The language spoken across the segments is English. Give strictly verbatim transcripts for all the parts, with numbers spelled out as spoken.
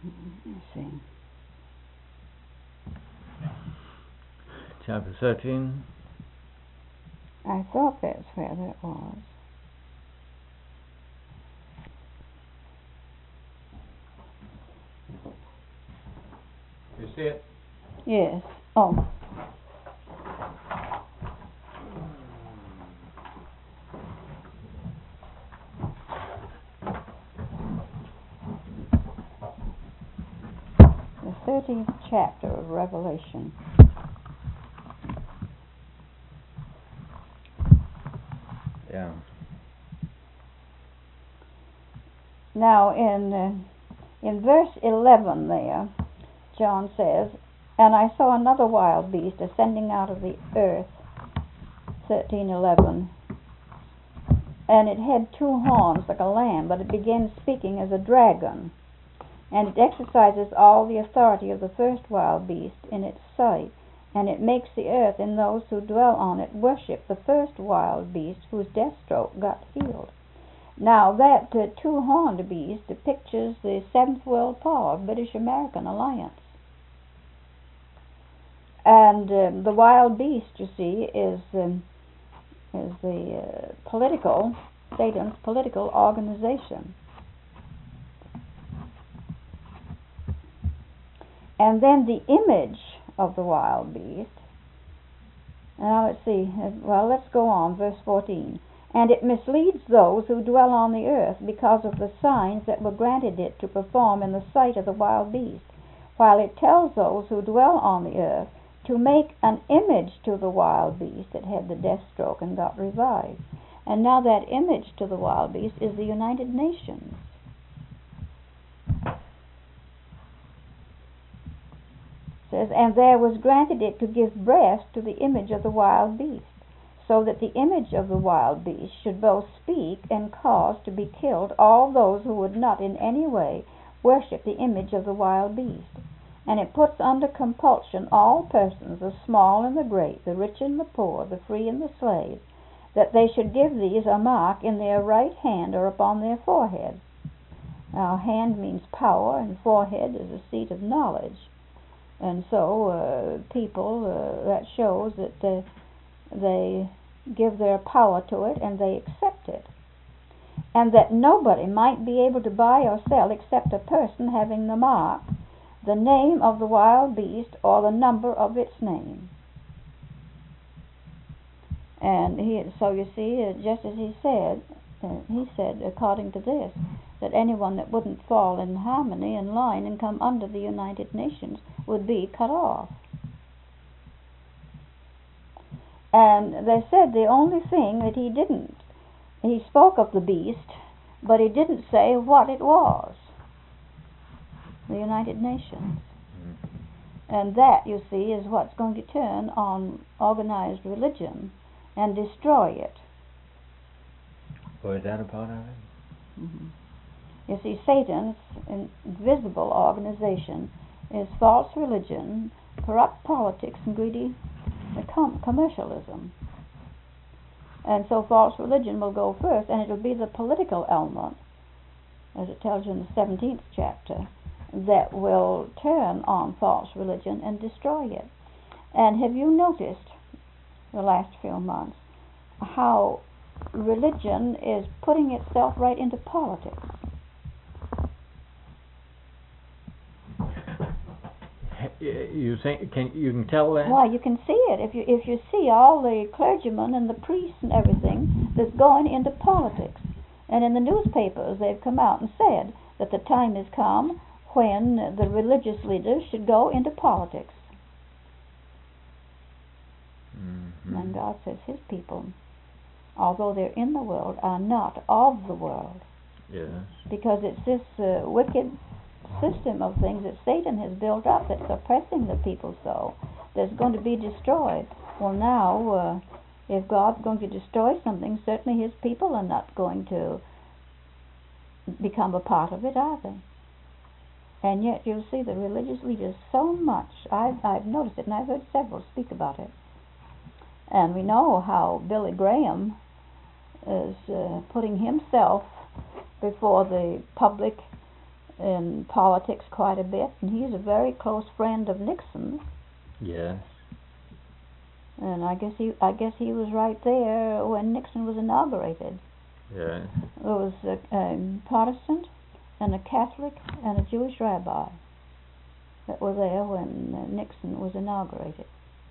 Let's see. Chapter thirteen. I thought that's where that was. You see it? Yes. Oh. The thirteenth chapter of Revelation. Yeah. Now in uh, in verse eleven there, John says, "And I saw another wild beast ascending out of the earth," thirteen eleven, "and it had two horns like a lamb, but it began speaking as a dragon, and it exercises all the authority of the first wild beast in its sight, and it makes the earth and those who dwell on it worship the first wild beast whose death stroke got healed." Now that uh, two-horned beast pictures the Seventh World Power, British-American alliance. And um, the wild beast, you see, is um, is the uh, political, Satan's political organization. And then the image of the wild beast. Now let's see, well let's go on, verse fourteen. "And it misleads those who dwell on the earth because of the signs that were granted it to perform in the sight of the wild beast, while it tells those who dwell on the earth to make an image to the wild beast that had the death stroke and got revived." And now that image to the wild beast is the United Nations. It says, "And there was granted it to give breath to the image of the wild beast, so that the image of the wild beast should both speak and cause to be killed all those who would not in any way worship the image of the wild beast. And it puts under compulsion all persons, the small and the great, the rich and the poor, the free and the slave, that they should give these a mark in their right hand or upon their forehead." Now, hand means power, and forehead is the seat of knowledge. And so, uh, people, uh, that shows that uh, they give their power to it and they accept it. "And that nobody might be able to buy or sell except a person having the mark, the name of the wild beast, or the number of its name." And he, so you see, uh, just as he said, uh, he said, according to this, that anyone that wouldn't fall in harmony and line and come under the United Nations would be cut off. And they said the only thing that he didn't, he spoke of the beast, but he didn't say what it was. The United Nations. And that, you see, is what's going to turn on organized religion and destroy it. Or is that a part of it? Mm-hmm. You see, Satan's invisible organization is false religion, corrupt politics, and greedy com- commercialism. And so false religion will go first, and it'll be the political element, as it tells you in the seventeenth chapter, that will turn on false religion and destroy it. And have you noticed, the last few months, how religion is putting itself right into politics? You think can you can tell that? Why, you can see it if you if you see all the clergymen and the priests and everything that's going into politics. And in the newspapers they've come out and said that the time has come when the religious leaders should go into politics. Mm-hmm. And God says his people, although they're in the world, are not of the world. Yes. Because it's this uh, wicked system of things that Satan has built up that's oppressing the people so that's going to be destroyed. Well, now, uh, if God's going to destroy something, certainly his people are not going to become a part of it, are they? And yet you'll see the religious leaders so much. I've, I've noticed it, and I've heard several speak about it. And we know how Billy Graham is uh, putting himself before the public in politics quite a bit, and he's a very close friend of Nixon's. Yes. And I guess he, I guess he was right there when Nixon was inaugurated. Yes. There was a, a Protestant and a Catholic and a Jewish rabbi that were there when uh, Nixon was inaugurated.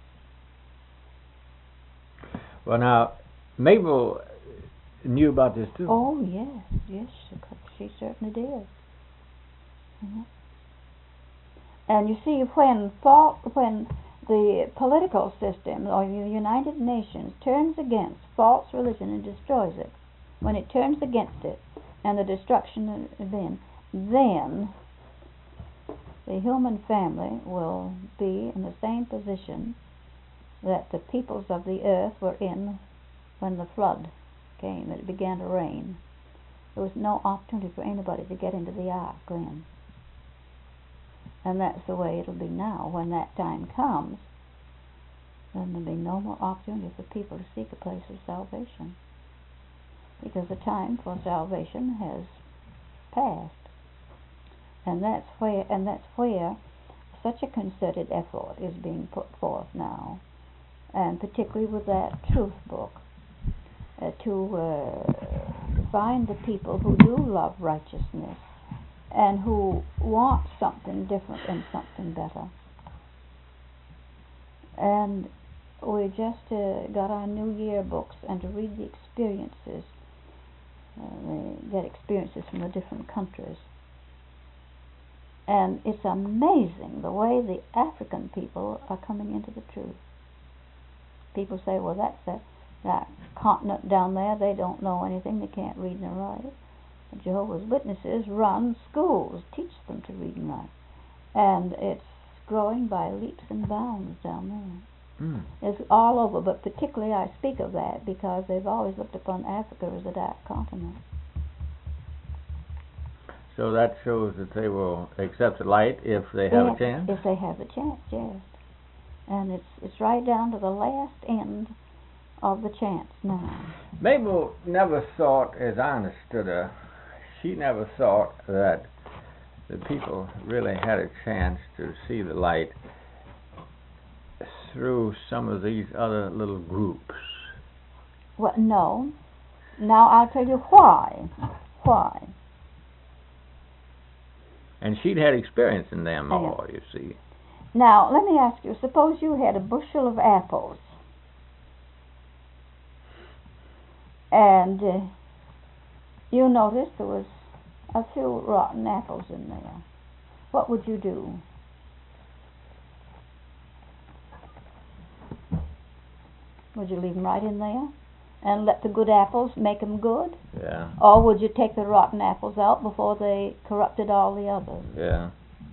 Well, now, Mabel knew about this too. Oh, yes, yes, she certainly did. Mm-hmm. And you see, when fault, when the political system or the United Nations turns against false religion and destroys it, when it turns against it and the destruction of then, then the human family will be in the same position that the peoples of the earth were in when the flood came and it began to rain. There was no opportunity for anybody to get into the ark then. And that's the way it'll be now. When that time comes, then there'll be no more opportunity for people to seek a place of salvation, because the time for salvation has passed. And that's where, and that's where such a concerted effort is being put forth now, and particularly with that truth book, uh, to uh, find the people who do love righteousness and who want something different and something better. And we just uh, got our New Year books, and to read the experiences, uh, they get experiences from the different countries. And it's amazing the way the African people are coming into the truth. People say, well, that's a, that continent down there, they don't know anything, they can't read and write. The Jehovah's Witnesses run schools, teach them to read and write. And it's growing by leaps and bounds down there. Mm. It's all over, but particularly I speak of that because they've always looked upon Africa as a dark continent. So that shows that they will accept the light if they have Yes, a chance? If they have a chance, yes. And it's it's right down to the last end of the chance now. Mabel never thought, as I understood her, she never thought that the people really had a chance to see the light through some of these other little groups. Well, no. Now I'll tell you why. Why? And she'd had experience in them Yeah. all, you see. Now, let me ask you, suppose you had a bushel of apples, and uh, you noticed there was a few rotten apples in there. What would you do? Would you leave them right in there and let the good apples make them good? Yeah. Or would you take the rotten apples out before they corrupted all the others? Yeah.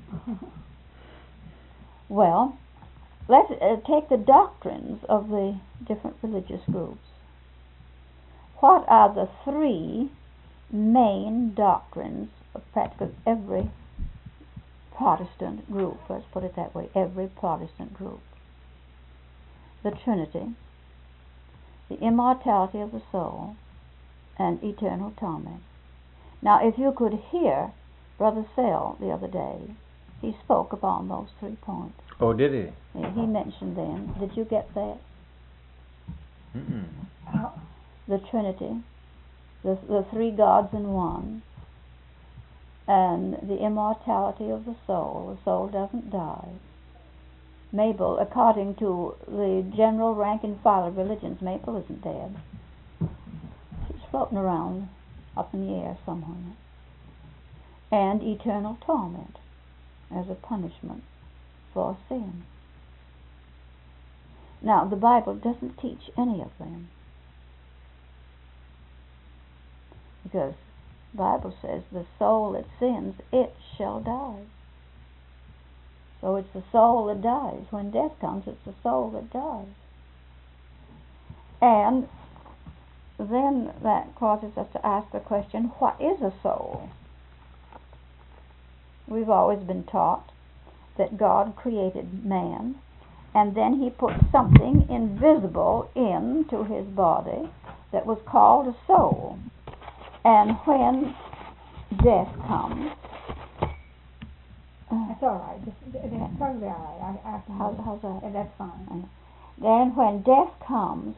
Well, let's uh, take the doctrines of the different religious groups. What are the three main doctrines of practically every Protestant group? Let's put it that way, every Protestant group. The Trinity, the immortality of the soul, and eternal torment. Now, if you could hear Brother Sell the other day, he spoke upon those three points. Oh, did he? He mentioned them. Did you get that? Mm-mm. The Trinity, the, the three gods in one, and the immortality of the soul. The soul doesn't die. Mabel, according to the general rank and file of religions, Mabel isn't dead. She's floating around up in the air somewhere. And eternal torment as a punishment for sin. Now, the Bible doesn't teach any of them, because the Bible says the soul that sins, it shall die. So it's the soul that dies. When death comes, it's the soul that dies. And then that causes us to ask the question, what is a soul? We've always been taught that God created man, and then he put something invisible into his body that was called a soul. And when death comes, That's all right. Just, that's perfectly all right. I, I can. How, how's that? Yeah, that's fine. Then when death comes,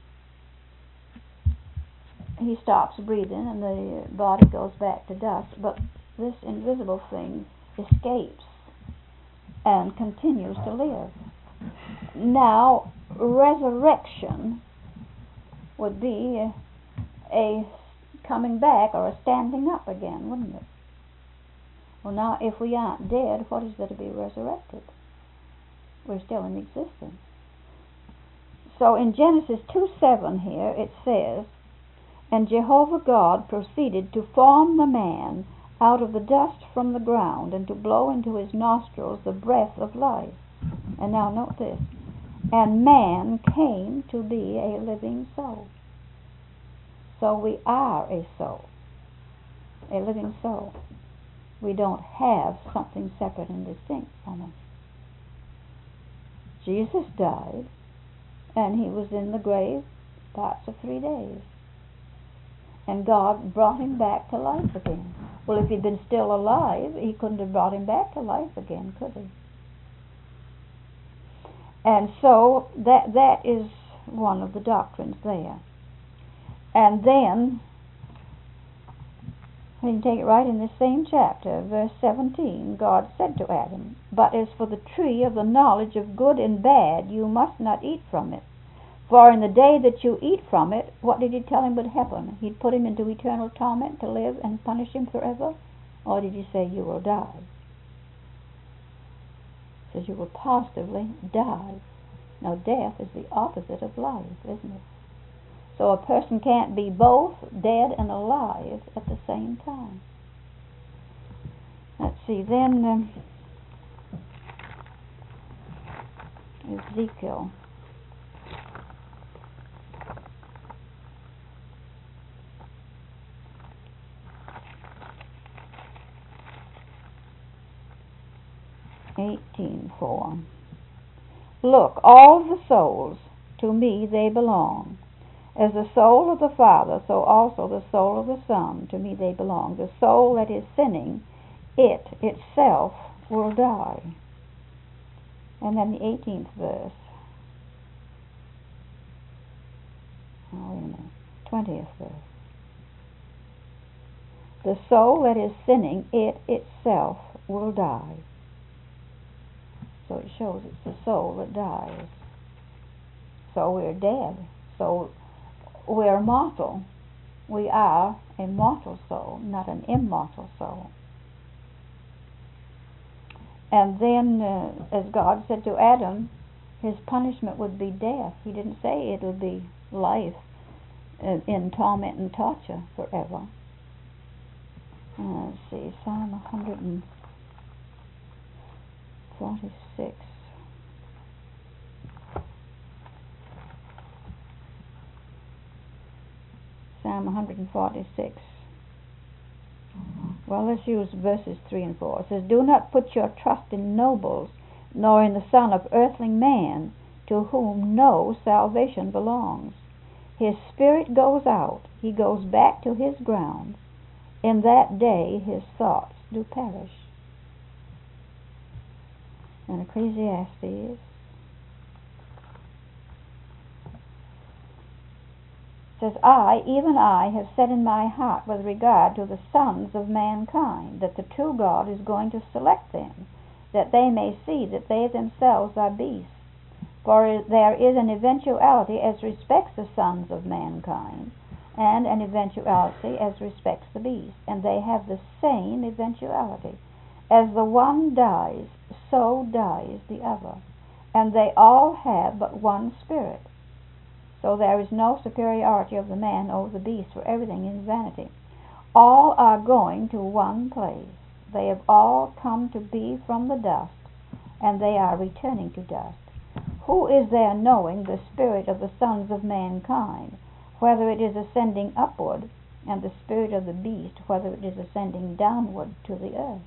he stops breathing and the body goes back to dust, but this invisible thing escapes and continues to live. Now, resurrection would be a, a coming back or a standing up again, wouldn't it? Well, now, if we aren't dead, what is there to be resurrected? We're still in existence. So in Genesis two seven here, it says, "And Jehovah God proceeded to form the man out of the dust from the ground, and to blow into his nostrils the breath of life." And now note this. "And man came to be a living soul." So we are a soul, a living soul. We don't have something separate and distinct from us. Jesus died, and he was in the grave parts of three days. And God brought him back to life again. Well, if he'd been still alive, he couldn't have brought him back to life again, could he? And so that that is one of the doctrines there. And then, we can take it right in this same chapter, verse seventeen, God said to Adam, "But as for the tree of the knowledge of good and bad, you must not eat from it. For in the day that you eat from it," what did he tell him would happen? He'd put him into eternal torment to live and punish him forever? Or did he say, "You will die"? He says, "You will positively die." Now, death is the opposite of life, isn't it? So a person can't be both dead and alive at the same time. Let's see, then um, Ezekiel. eighteen four. "Look, all the souls, to me they belong. As the soul of the Father, so also the soul of the Son, to me they belong. The soul that is sinning, it itself will die." And then the eighteenth verse. Oh, wait a minute. twentieth verse. "The soul that is sinning, it itself will die." So it shows it's the soul that dies. So we're dead. So we're mortal. We are a mortal soul, not an immortal soul. And then, uh, as God said to Adam, his punishment would be death. He didn't say it'll be life uh, in torment and torture forever. Uh, let's see, Psalm one forty-six. Psalm one forty-six. Well, let's use verses three and four. It says, "Do not put your trust in nobles, nor in the son of earthling man, to whom no salvation belongs. His spirit goes out, he goes back to his ground. In that day his thoughts do perish." And Ecclesiastes says, "I, even I, have said in my heart with regard to the sons of mankind, that the true God is going to select them, that they may see that they themselves are beasts. For there is an eventuality as respects the sons of mankind, and an eventuality as respects the beast, and they have the same eventuality. As the one dies, so dies the other, and they all have but one spirit. So there is no superiority of the man over the beast, for everything is vanity. All are going to one place. They have all come to be from the dust, and they are returning to dust. Who is there knowing the spirit of the sons of mankind, whether it is ascending upward, and the spirit of the beast, whether it is ascending downward to the earth?"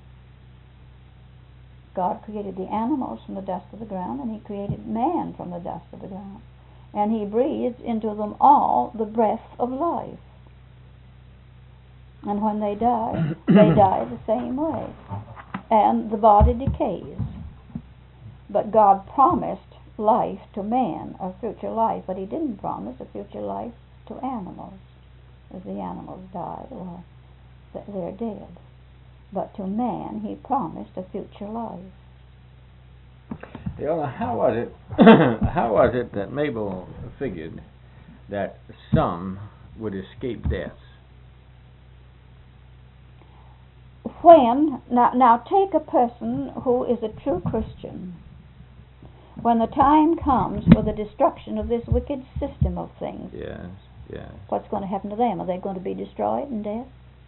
God created the animals from the dust of the ground, and he created man from the dust of the ground. And he breathed into them all the breath of life. And when they die, they die the same way. and the body decays. But God promised life to man, a future life, but he didn't promise a future life to animals. As the animals die, well, they're dead. But to man, he promised a future life. Well, how was it? How was it that Mabel figured that some would escape death? When now, now take a person who is a true Christian. When the time comes for the destruction of this wicked system of things, Yes, yes. what's going to happen to them? Are they going to be destroyed in death?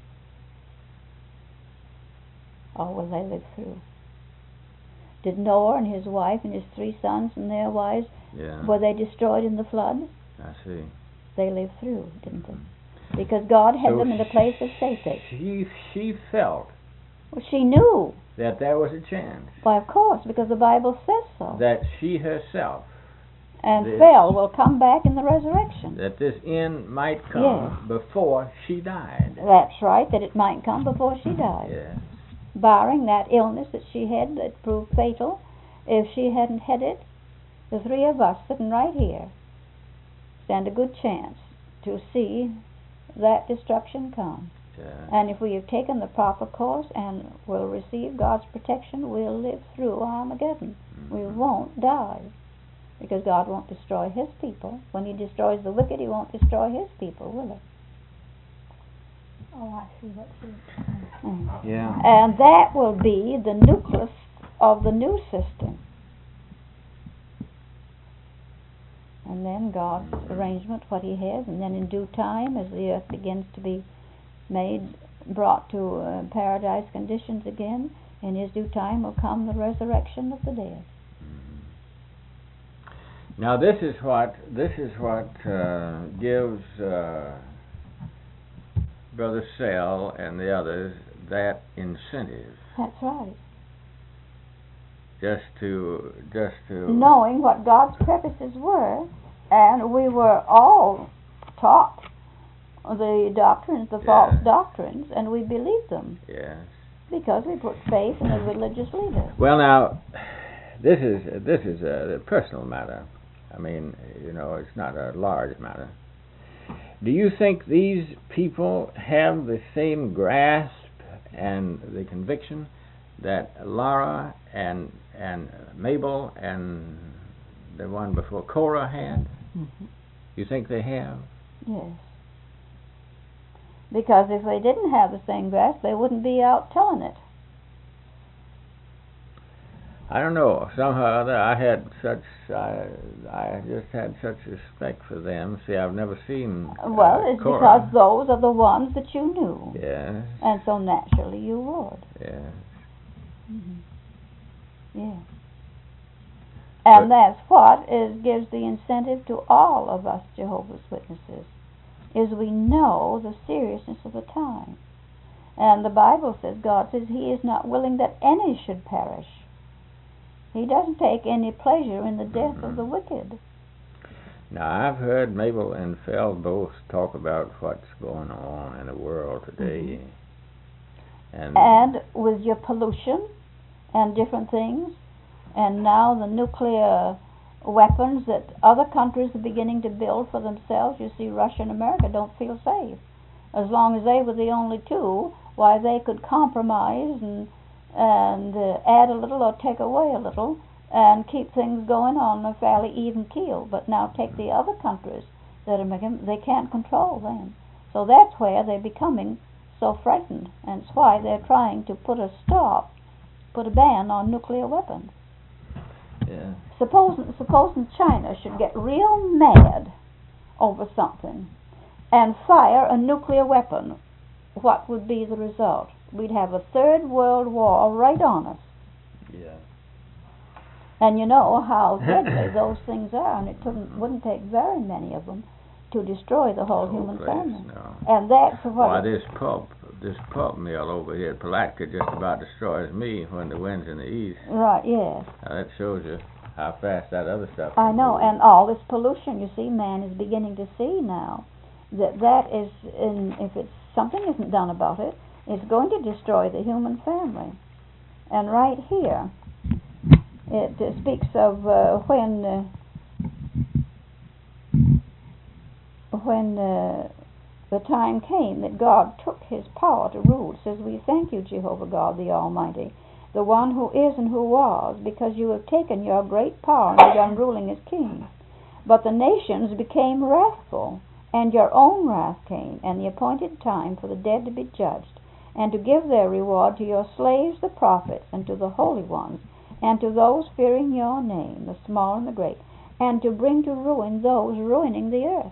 Or will they live through? Did Noah and his wife and his three sons and their wives, Yeah, were they destroyed in the flood? I see. They lived through, didn't they? Because God had So them in a place of safety. She she felt Well, she knew. that there was a chance Why, of course, because the Bible says so. that she herself, And this- fell will come back in the resurrection. that this end might come before she died. That's right, that it might come before she died. Yes. Barring that illness that she had that proved fatal, if she hadn't had it, the three of us sitting right here stand a good chance to see that destruction come. Yes. And if we have taken the proper course and will receive God's protection, we'll live through Armageddon. We Mhm. won't die. Because God won't destroy his people. When he destroys the wicked, he won't destroy his people, will he? Oh, I see what you Mm. Yeah. And that will be the nucleus of the new system. And then God's arrangement, what he has, and then in due time, as the earth begins to be made, brought to uh, paradise conditions again, in his due time will come the resurrection of the dead. Now this is what this is what uh, gives uh, Brother Sell and the others that incentive, That's right. just to just to Knowing what God's purposes were, and we were all taught the doctrines, the false Yes. doctrines, and we believed them Yes. because we put faith in the religious leaders. Well, now this is this is a personal matter. I mean, you know, it's not a large matter. Do you think these people have the same grasp and the conviction that Laura and and Mabel and the one before Korah had? Mm-hmm. You think they have? Yes. Because if they didn't have the same grasp, they wouldn't be out telling it. I don't know. Somehow or other, I had such I I just had such respect for them. See, I've never seen. Uh, Well, it's Korah. because those are the ones that you knew. Yes. And so naturally you would. Yes. Mm-hmm. Yeah. And But- that's what is gives the incentive to all of us Jehovah's Witnesses, is we know the seriousness of the time. And the Bible says, God says he is not willing that any should perish. He doesn't take any pleasure in the death of the wicked. Now, I've heard Mabel and Phil both talk about what's going on in the world today. And, And with your pollution and different things, and now the nuclear weapons that other countries are beginning to build for themselves, you see Russia and America don't feel safe. As long as they were the only two, why they could compromise and and uh, add a little or take away a little and keep things going on a fairly even keel. But now take the other countries that are making, they can't control them. So that's where they're becoming so frightened, and it's why they're trying to put a stop, put a ban on nuclear weapons. yeah. Supposing, supposing China should get real mad over something and fire a nuclear weapon, what would be the result? We'd have a third world war right on us. Yeah. And you know how deadly those things are, and it couldn't, wouldn't take very many of them to destroy the whole The whole human place, family. no. And that's what... Why, this pulp, this pulp mill over here at Palatka just about destroys me when the wind's in the east. Right, yes. Now, that shows you how fast that other stuff I can know, move. and all this pollution, you see, man is beginning to see now that that is, in, if it's something isn't done about it, it's going to destroy the human family. And right here, it uh, speaks of uh, when uh, when uh, the time came that God took his power to rule. It says, we thank you, Jehovah God, the Almighty, the one who is and who was, because you have taken your great power and begun ruling as king. But the nations became wrathful, and your own wrath came, and the appointed time for the dead to be judged, and to give their reward to your slaves the prophets, and to the holy ones, and to those fearing your name, the small and the great, and to bring to ruin those ruining the earth.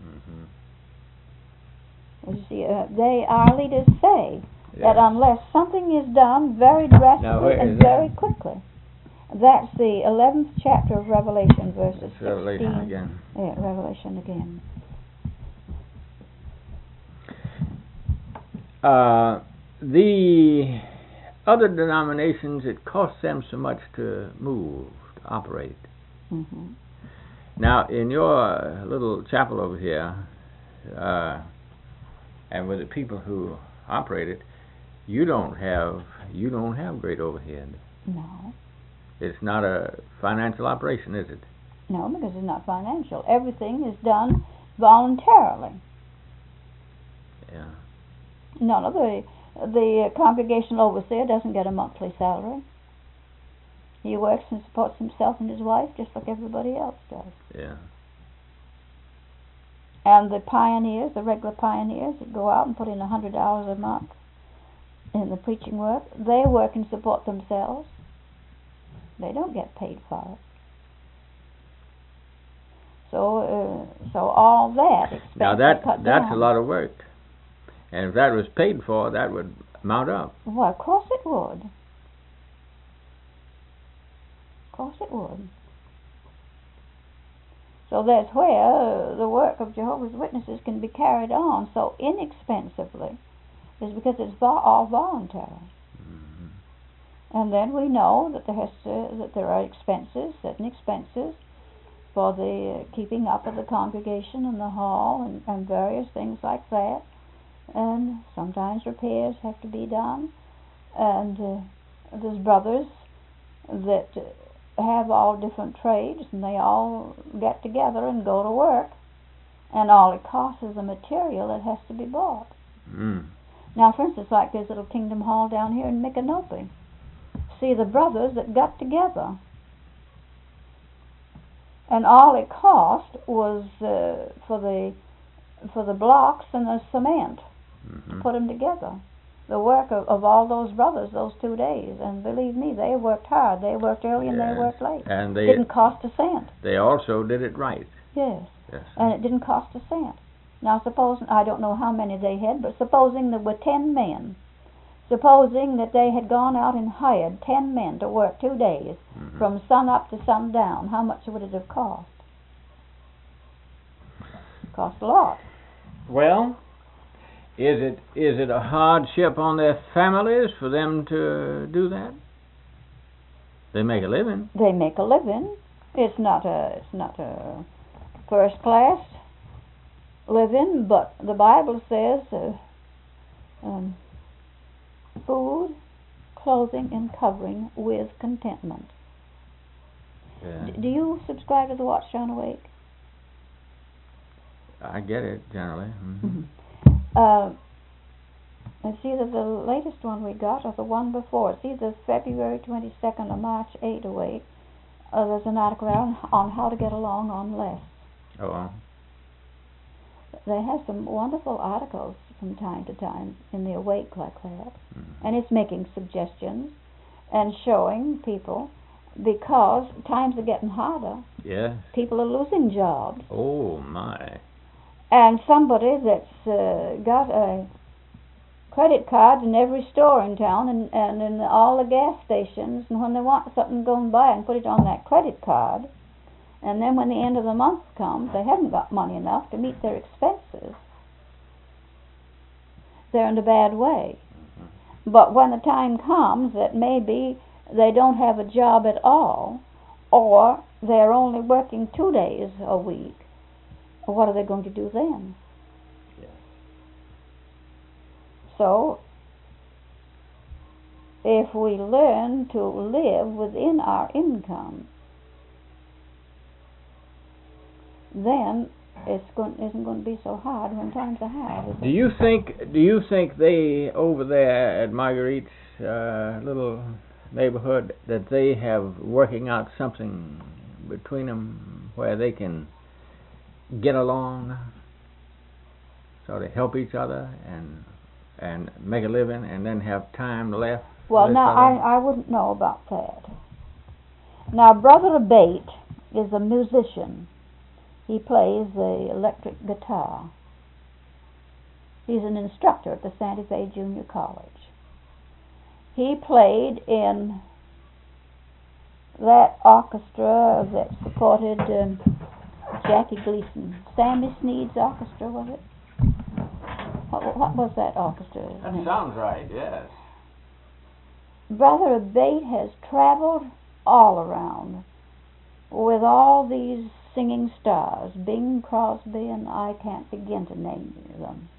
You see, uh, they, our leaders say yes. that unless something is done very drastically and very that? quickly, that's the eleventh chapter of Revelation, verses it's Revelation sixteen. Again. Yeah, Revelation again. Uh, the other denominations, it costs them so much to move, to operate. Mm-hmm. Now, in your little chapel over here, uh, and with the people who operate it, you don't have you don't have great overhead. No. It's not a financial operation, is it? No, because it's not financial. Everything is done voluntarily. Yeah. None of the the congregational overseer doesn't get a monthly salary. He works and supports himself and his wife just like everybody else does. Yeah. And the pioneers, the regular pioneers that go out and put in a hundred dollars a month in the preaching work, they work and support themselves. They don't get paid for it. So, uh, so all that expense Now that cut that's down. a lot of work, and if that was paid for, that would mount up. Well, of course it would. Of course it would. So that's where the work of Jehovah's Witnesses can be carried on so inexpensively, is because it's vo- all voluntary. Mm-hmm. And then we know that there has to, that there are expenses, certain expenses for the uh, keeping up of the congregation and the hall and, and various things like that. And sometimes repairs have to be done. And uh, there's brothers that Uh, have all different trades, and they all get together and go to work, and all it costs is the material that has to be bought. Mm. Now, for instance, like this little Kingdom Hall down here in Micanopy, see the brothers that got together, and all it cost was uh, for the for the blocks and the cement Mm-hmm. to put them together. The work of, of all those brothers those two days, and believe me, they worked hard. They worked early and Yes. they worked late. And they didn't cost a cent. They also did it right. Yes, Yes. and it didn't cost a cent. Now, suppose I don't know how many they had, but supposing there were ten men, supposing that they had gone out and hired ten men to work two days, Mm-hmm. from sun up to sundown, how much would it have cost? Cost a lot. Well, is it is it a hardship on their families for them to do that? They make a living. They make a living. It's not a it's not a first class living, but the Bible says uh, um, food, clothing, and covering with contentment. Yeah. D- do you subscribe to the Watchtower Awake? I get it generally. Mm-hmm. Mm-hmm. Uh, it's either the latest one we got or the one before. It's either February twenty-second or March eighth awake. Uh, there's an article there on, on how to get along on less. Oh. Well. They have some wonderful articles from time to time in the Awake like that. Mm-hmm. And it's making suggestions and showing people, because times are getting harder. Yes. People are losing jobs. Oh my. And somebody that's uh, got a credit card in every store in town and, and in all the gas stations, and when they want something, go and buy it and put it on that credit card, and then when the end of the month comes, they haven't got money enough to meet their expenses. They're in a bad way. Mm-hmm. But when the time comes that maybe they don't have a job at all, or they're only working two days a week, what are they going to do then? Yes. So, if we learn to live within our income, then it isn't going to be so hard when times are hard. Is Do it? you think? Do you think they over there at Marguerite's uh, little neighborhood that they have working out something between them where they can get along, sort of help each other and and make a living, and then have time left? Well, now I I wouldn't know about that. Now, Brother Abate is a musician. He plays the electric guitar. He's an instructor at the Santa Fe Junior College. He played in that orchestra that supported um, Jackie Gleason. Sammy Sneed's orchestra, was it? What, what was that orchestra? That sounds right, yes. Brother Abate has traveled all around with all these singing stars, Bing Crosby, and I can't begin to name them.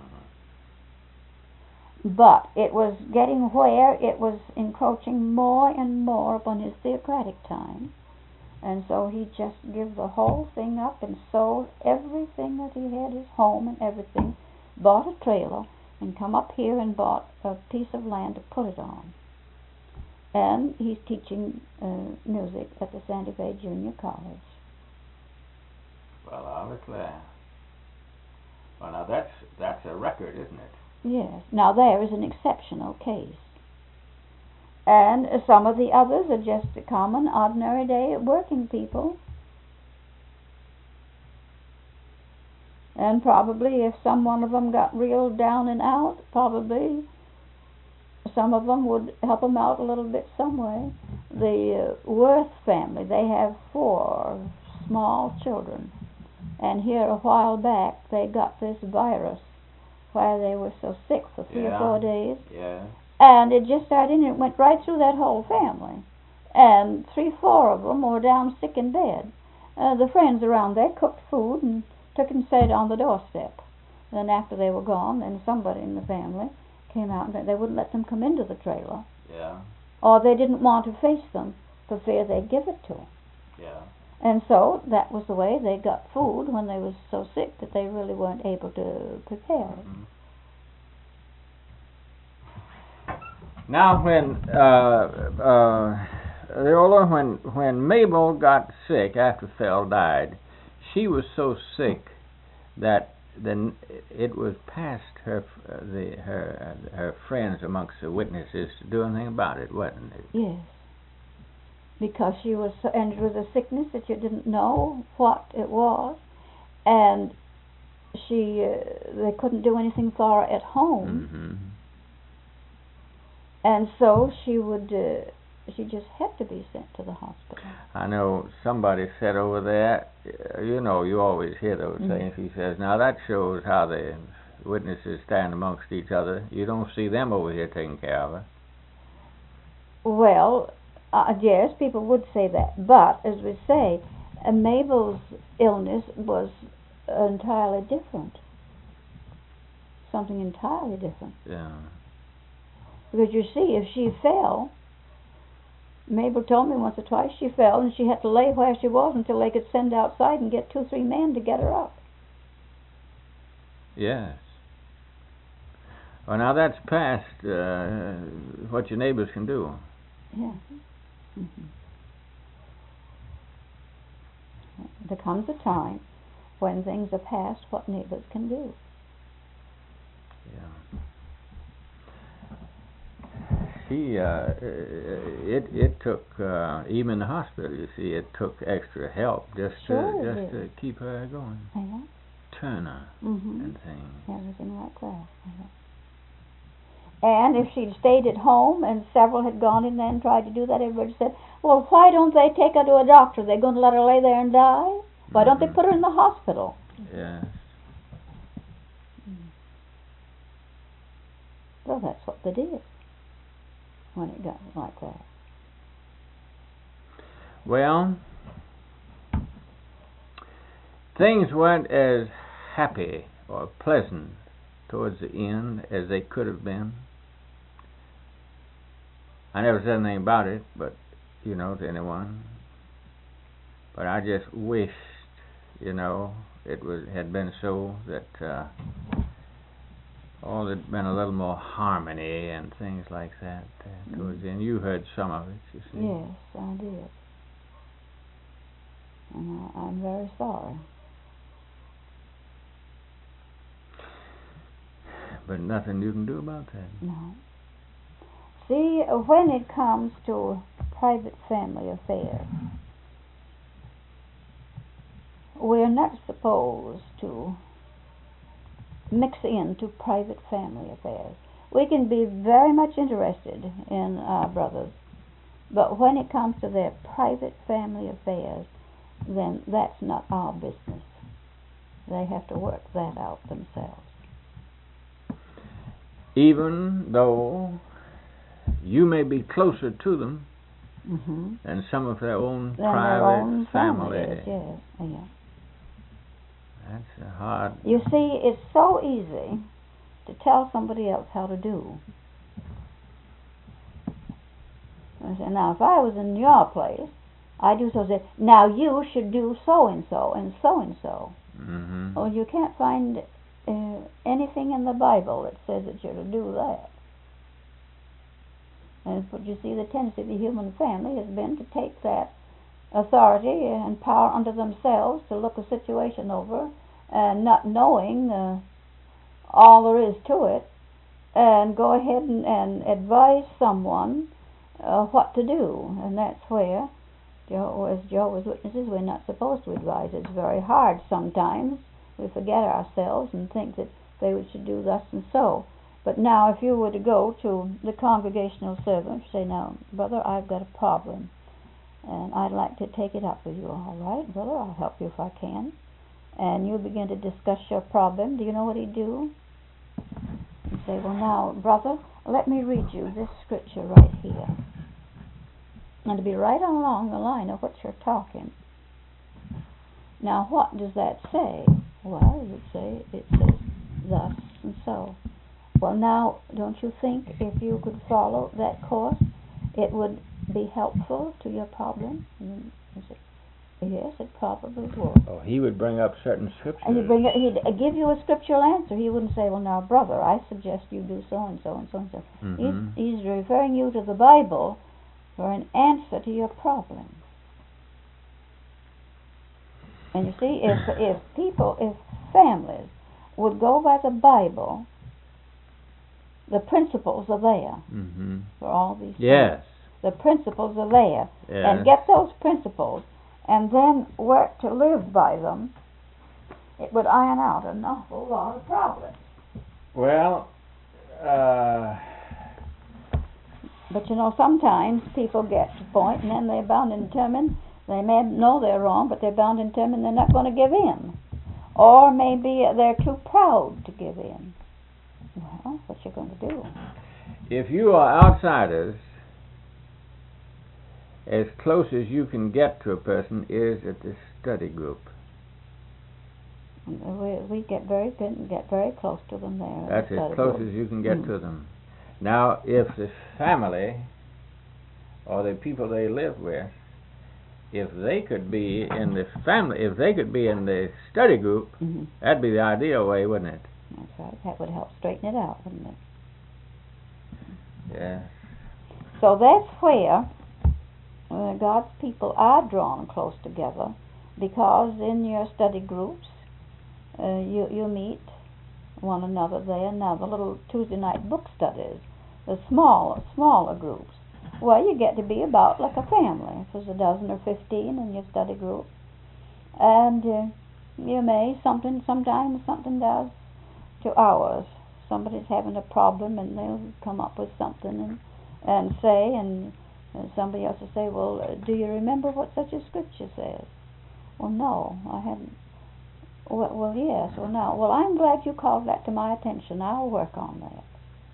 But it was getting where it was encroaching more and more upon his theocratic time, and so he just gave the whole thing up and sold everything that he had, his home and everything, bought a trailer, and come up here and bought a piece of land to put it on. And he's teaching uh, music at the Santa Fe Junior College. Well, obviously. Well, now that's that's a record, isn't it? Yes. Now there is an exceptional case. And uh, some of the others are just a common, ordinary day working people. And probably if some one of them got real down and out, probably some of them would help them out a little bit some way. The uh, Worth family, they have four small children. And here a while back they got this virus where they were so sick for three yeah. or four days. Yeah. And it just started and it went right through that whole family. And three, four of them were down sick in bed. Uh, the friends around there cooked food and took it and set it on the doorstep. And then after they were gone, then somebody in the family came out and they wouldn't let them come into the trailer. Yeah. Or they didn't want to face them for fear they'd give it to them. Yeah. And so that was the way they got food when they was so sick that they really weren't able to prepare it. Mm-hmm. Now, when uh, uh, Leola, when when Mabel got sick after Phil died, she was so sick that then it was past her uh, the her uh, her friends amongst the witnesses to do anything about it, wasn't it? Yes. Because she was, so, and it was a sickness that you didn't know what it was, and she, uh, they couldn't do anything for her at home, Mm-hmm. and so she would, uh, she just had to be sent to the hospital. I know somebody said over there, uh, you know, you always hear those Mm-hmm. things. He says, now that shows how the witnesses stand amongst each other. You don't see them over here taking care of her. Well, uh, yes, people would say that, but as we say, uh, Mabel's illness was entirely different. Something entirely different. Yeah. Because you see, if she fell, Mabel told me once or twice she fell and she had to lay where she was until they could send outside and get two or three men to get her up. Yes. Well, now that's past uh, what your neighbors can do. Yeah. Mm-hmm. There comes a time when things are past what neighbors can do. Yeah. She, uh, it it took uh, even in the hospital. You see, it took extra help just Sure to it just did. to keep her going. Yeah. Turner Mm-hmm. and things. Everything like that. Yeah. And if she'd stayed at home and several had gone in there and tried to do that, everybody said, well, why don't they take her to a doctor? They're going to let her lay there and die? Why don't they Mhm. put her in the hospital? Yes. Mm. Well, that's what they did when it got like that. Well, things weren't as happy or pleasant towards the end as they could have been. I never said anything about it, but, you know, to anyone. But I just wished, you know, it was had been so that uh, oh, there'd been a little more harmony and things like that uh, towards the end. You heard some of it, you see. Yes, I did. And I, I'm very sorry. But nothing you can do about that. No. See, when it comes to private family affairs, we're not supposed to mix into private family affairs. We can be very much interested in our brothers, but when it comes to their private family affairs, then that's not our business. They have to work that out themselves. Even though you may be closer to them Mm-hmm. than some of their own Than private their own family. families, yes, yeah. That's a hard. You see, it's so easy to tell somebody else how to do. I say, now, if I was in your place, I'd do so. Say, now you should do so and so and so and so. Mm-hmm. Well, you can't find uh, anything in the Bible that says that you're to do that. And but you see, the tendency of the human family has been to take that authority and power unto themselves to look a situation over, and not knowing uh, all there is to it, and go ahead and, and advise someone uh, what to do. And that's where, as Jehovah's Witnesses, we're not supposed to advise. It's very hard sometimes. We forget ourselves and think that they should do thus and so. But now, if you were to go to the congregational servant, say, now, brother, I've got a problem, and I'd like to take it up with you. All right, brother, I'll help you if I can. And you begin to discuss your problem. Do you know what he'd do? He'd say, well, now, brother, let me read you this scripture right here. And to be right along the line of what you're talking. Now, what does that say? Well, it would say, it says thus and so. Well, now, don't you think if you could follow that course, it would be helpful to your problem? And you say, yes, it probably would. Oh, he would bring up certain scriptures. And he'd, bring it, he'd give you a scriptural answer. He wouldn't say, well, now, brother, I suggest you do so and so and so and so. Mm-hmm. He's, he's referring you to the Bible for an answer to your problem. And you see, if if people, if families would go by the Bible, the principles are there Mm-hmm. for all these Yes. things. The principles are there. Yes. And get those principles and then work to live by them, it would iron out an awful lot of problems. Well, uh... But you know, sometimes people get to the point and then they're bound and determined. They may know they're wrong, but they're bound and determined they're not going to give in. Or maybe they're too proud to give in. Well, what you going to do? if you are outsiders, as close as you can get to a person is at the study group. We, we get very get very close to them there. That's the as close group. as you can get Mm. to them. Now, if the family or the people they live with, if they could be in the family, if they could be in the study group, Mm-hmm. that'd be the ideal way, wouldn't it? That's right. That would help straighten it out, wouldn't it? Yeah. So that's where uh, God's people are drawn close together, because in your study groups, uh, you you meet one another there. Now the little Tuesday night book studies, the small smaller groups, well, you get to be about like a family. If there's a dozen or fifteen in your study group, and uh, you may something sometimes something does to ours. Somebody's having a problem and they'll come up with something and and say, and uh, somebody else will say, well, uh, do you remember what such a scripture says? Well, no, I haven't. Well, well, yes. Well, no. Well, I'm glad you called that to my attention. I'll work on that.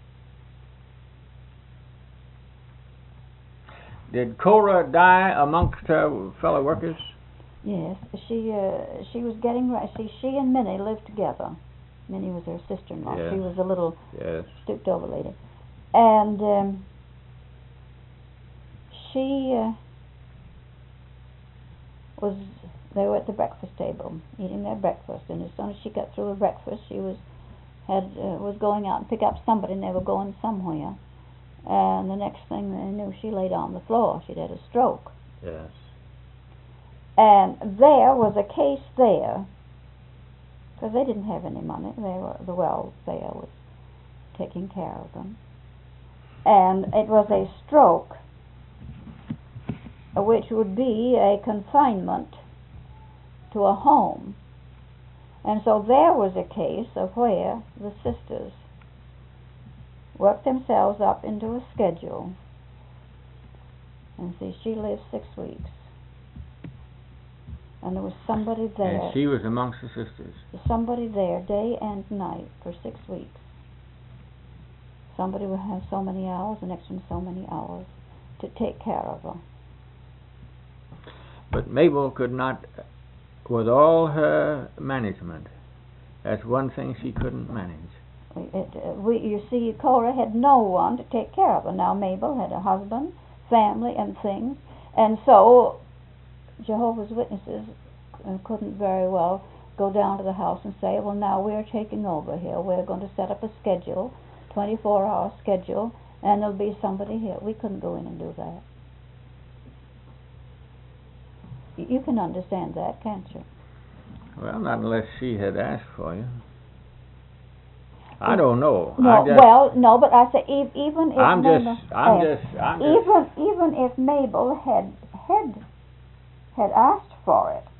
Did Cora die amongst her fellow workers? Yes, she uh, she was getting right. See, she and Minnie lived together. Minnie was her sister-in-law. Yes. She was a little Yes. stooped over lady. And um, she uh, was, they were at the breakfast table eating their breakfast, and as soon as she got through with breakfast, she was had uh, was going out and pick up somebody, and they were going somewhere. And the next thing they knew, she laid on the floor. She'd had a stroke. Yes. And there was a case there, because they didn't have any money. They were, the welfare was taking care of them. And it was a stroke, which would be a confinement to a home. And so there was a case of where the sisters worked themselves up into a schedule. And see, she lived six weeks. And there was somebody there. And she was amongst the sisters. Somebody there day and night for six weeks. Somebody would have so many hours, the next one so many hours to take care of her. But Mabel could not, with all her management, that's one thing she couldn't manage. It, uh, we, you see, Cora had no one to take care of her. Now Mabel had a husband, family, and things, and so Jehovah's Witnesses uh, couldn't very well go down to the house and say, well, now we're taking over here. We're going to set up a schedule, twenty-four hour schedule, and there'll be somebody here. We couldn't go in and do that. Y- you can understand that, can't you? Well, not unless she had asked for you. I don't know. No, I just, well, no, but I say ev- even if I'm Mabel, just, I'm uh, just, I'm just. even even if Mabel had had had asked for it,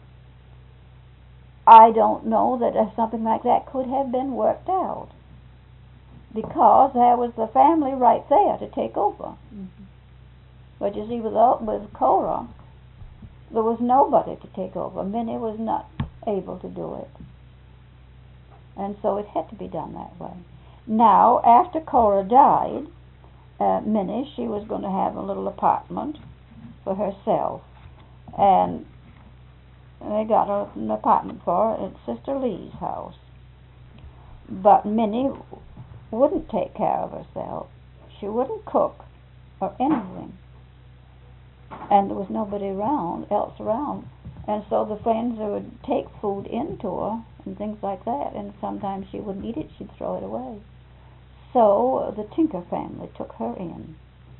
I don't know that uh, something like that could have been worked out, because there was the family right there to take over. Mm-hmm. But you see, with uh, with Cora, there was nobody to take over. Minnie was not able to do it. And so it had to be done that way. Now, after Cora died, uh, Minnie, she was going to have a little apartment for herself. And they got her an apartment for her at Sister Lee's house. But Minnie wouldn't take care of herself. She wouldn't cook or anything. And there was nobody around, else around. And so the friends would take food into her and things like that, and sometimes she wouldn't eat it, she'd throw it away. So the Tinker family took her in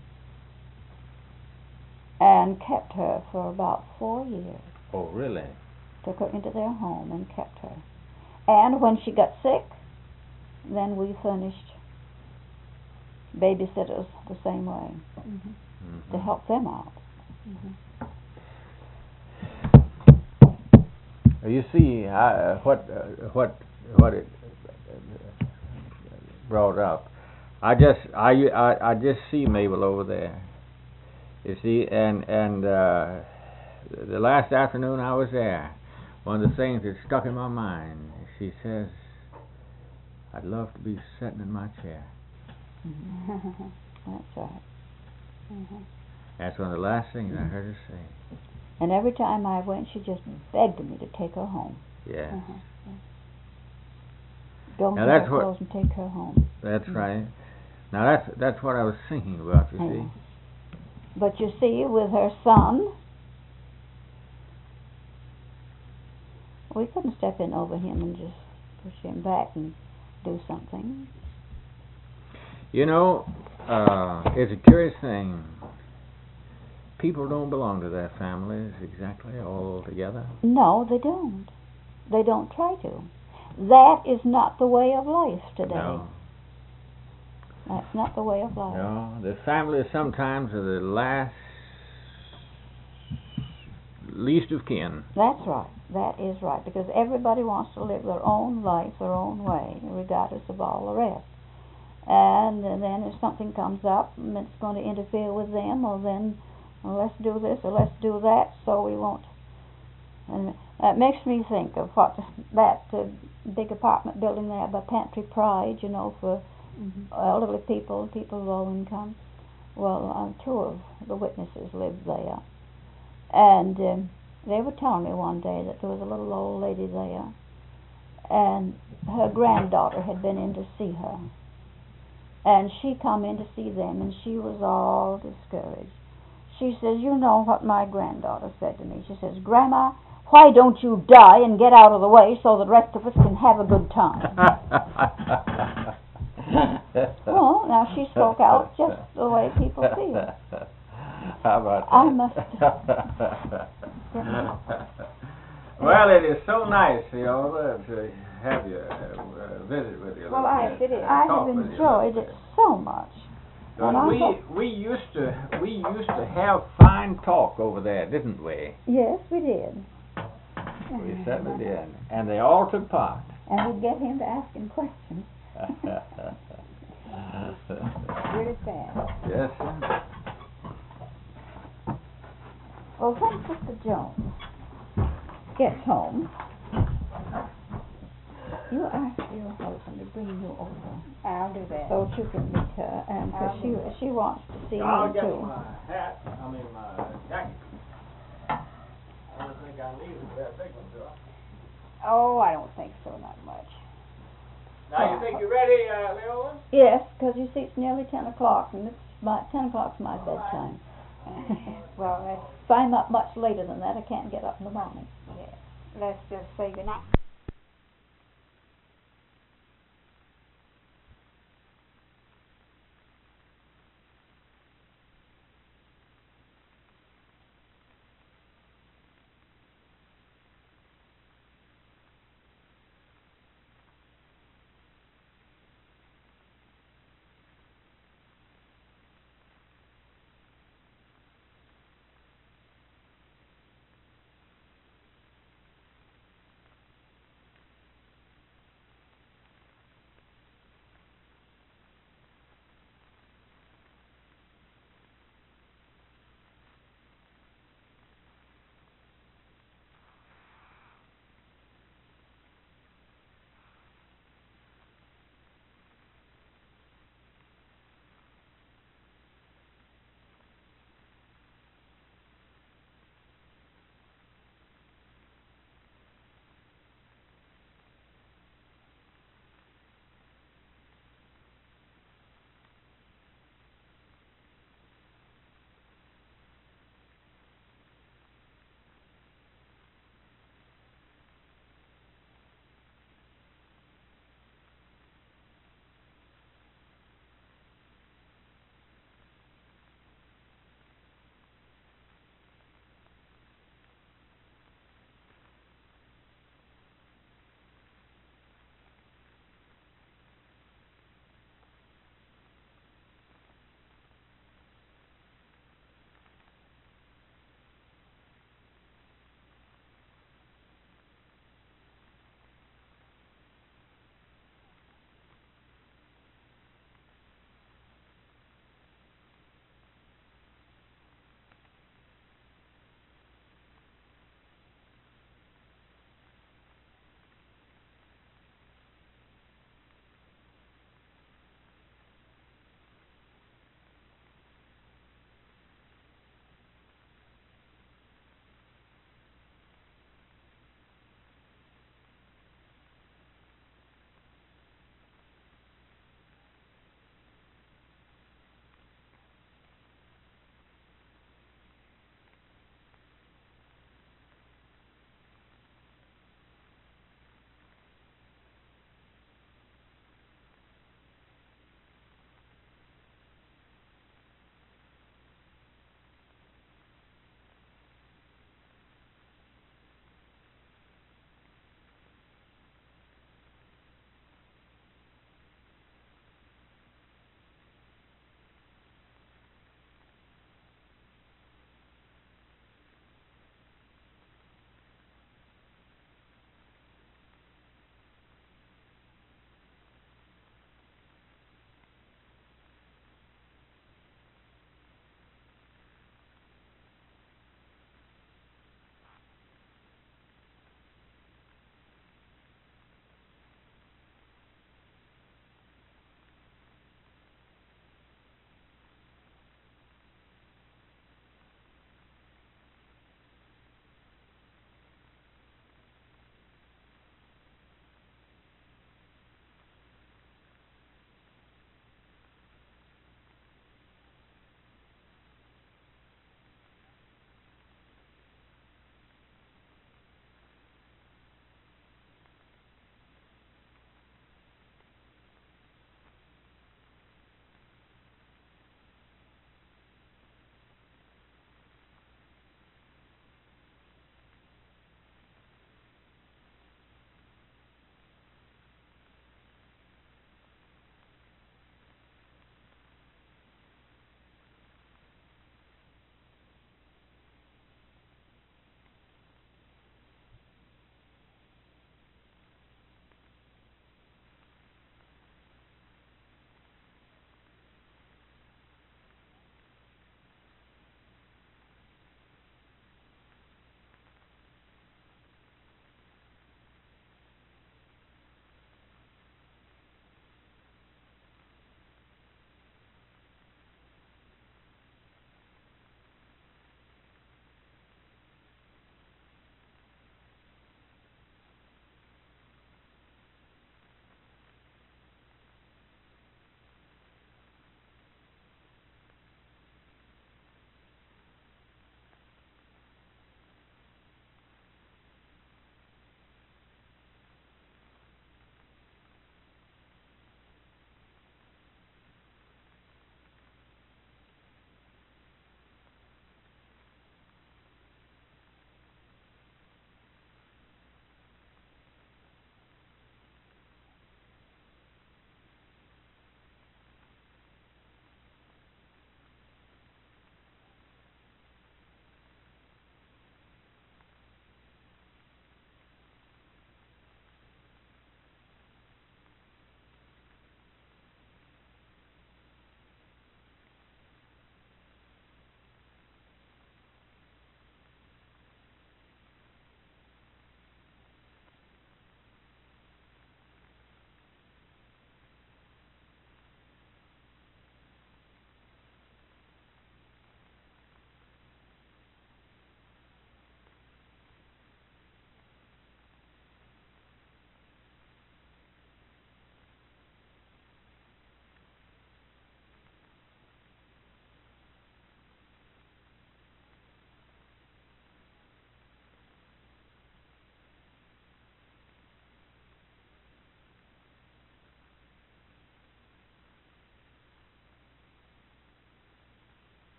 and kept her for about four years. Oh, really? Took her into their home and kept her. And when she got sick, then we furnished babysitters the same way, mm-hmm. Mm-hmm. to help them out. Mm-hmm. You see, uh, what uh, what what it uh, brought up. I just I, I I just see Mabel over there. You see, and and uh, the last afternoon I was there, one of the things that stuck in my mind. She says, "I'd love to be sitting in my chair." Mm-hmm. That's right. Mm-hmm. That's one of the last things I heard her say. And every time I went, she just begged me to take her home. Yes. Uh-huh. Yeah. Go now get that's her what, clothes and take her home. That's mm-hmm. right. Now that's that's what I was thinking about, you yeah. see. But you see, with her son, we couldn't step in over him and just push him back and do something. You know, uh, it's a curious thing. People don't belong to their families exactly all together. No, they don't. They don't try to. That is not the way of life today. No. That's not the way of life. No, the families sometimes are the last, least of kin. That's right. That is right. Because everybody wants to live their own life, their own way, regardless of all the rest. And then if something comes up and it's going to interfere with them, well then, well, let's do this or let's do that, so we won't. And that makes me think of what that uh, big apartment building there by Pantry Pride, you know, for mm-hmm. elderly people, people of low income. Well, uh, two of the witnesses lived there. And um, they were telling me one day that there was a little old lady there, and her granddaughter had been in to see her. And she come in to see them, and she was all discouraged. she says, you know what my granddaughter said to me. She says, Grandma, why don't you die and get out of the way so the rest of us can have a good time? Well, now she spoke out just the way people feel. How about that? I must. Well, it is so nice, Viola, to have you uh, visit with you. Well, I, bit, uh, I talk have with you enjoyed a it little so much. bit. And I we hope- we used to we used to have fine talk over there, didn't we? Yes, we did. We certainly did, and they all took part. And we'd get him to ask him questions. Really fast. Yes, sir. Well, when Sister Jones gets home, you ask your husband to bring you over. I'll do that. So that you can meet her, and because I'll she do that. she wants to see I'll you get too. my hat. I mean my jacket. I don't think I need a very big one, do I? Oh, I don't think so, not much. Now you think you're ready, uh, Leola? Yes, because you see, it's nearly ten o'clock, and it's my ten o'clock's my bedtime. Well, let's, If I'm up much later than that, I can't get up in the morning. let's just say goodnight.